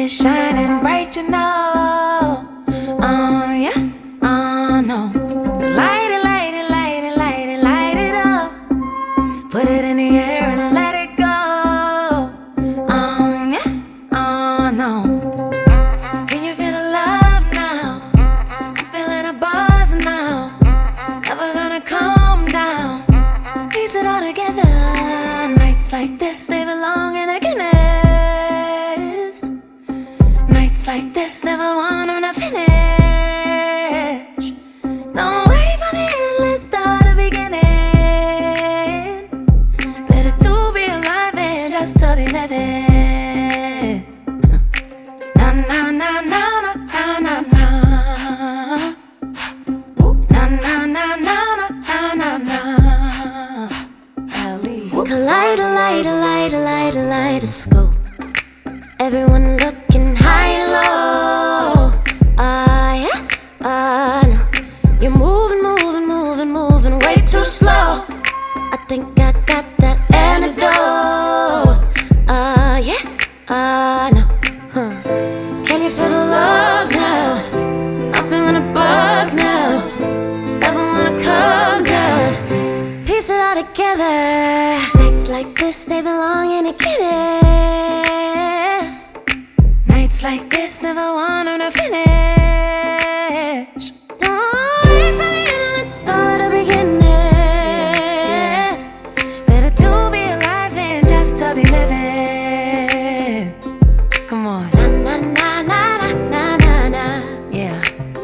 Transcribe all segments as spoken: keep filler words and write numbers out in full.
is shining bright, you know. Oh yeah, oh no. Light it, light it, light it, light it, light it up. Put it in the air and let it go. Oh yeah, oh no. Can you feel the love now? I'm feeling a buzz now. Never gonna calm down. Piece it all together. Nights like this, they belong in a Guinness. Nights like this, never want them to finish. Don't wait for the endless start to beginning. Better to be alive than just to be living. Na na na na na na na na. Na na na na na na na. Kaleidolite, light, light, kaleidoscope. Everyone looking high and low. Ah, yeah, ah, no. You're moving, moving, moving, moving way too slow. I think I got that antidote. Ah, yeah, ah, no. Huh. Can you feel the love now? I'm feeling a buzz now. Never wanna come down. Piece it all together. Nights like this, they belong in a Guinness. Nights like this, never want them to finish. Don't wait for the end, let's start a beginning. Better to be alive than just to be living. Come on. Na na na na na na na. Yeah.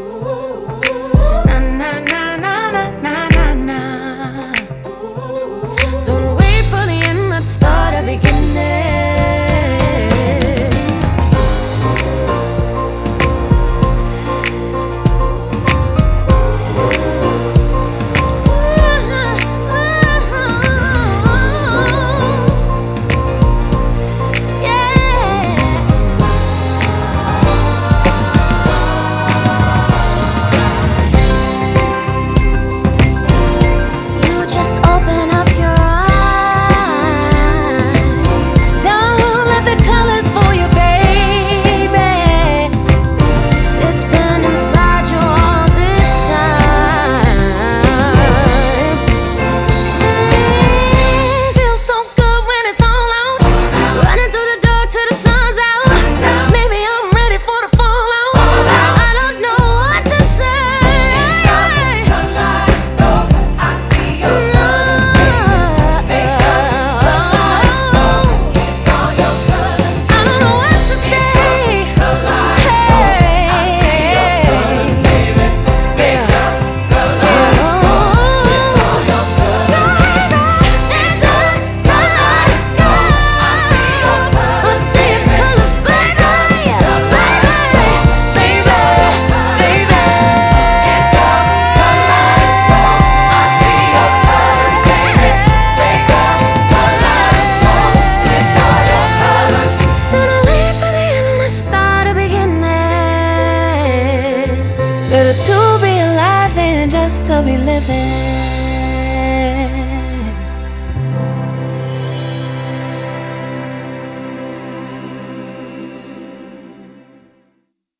Na na na na na na na na. Don't wait for the end, let's start a beginning. Better to be alive than just to be living.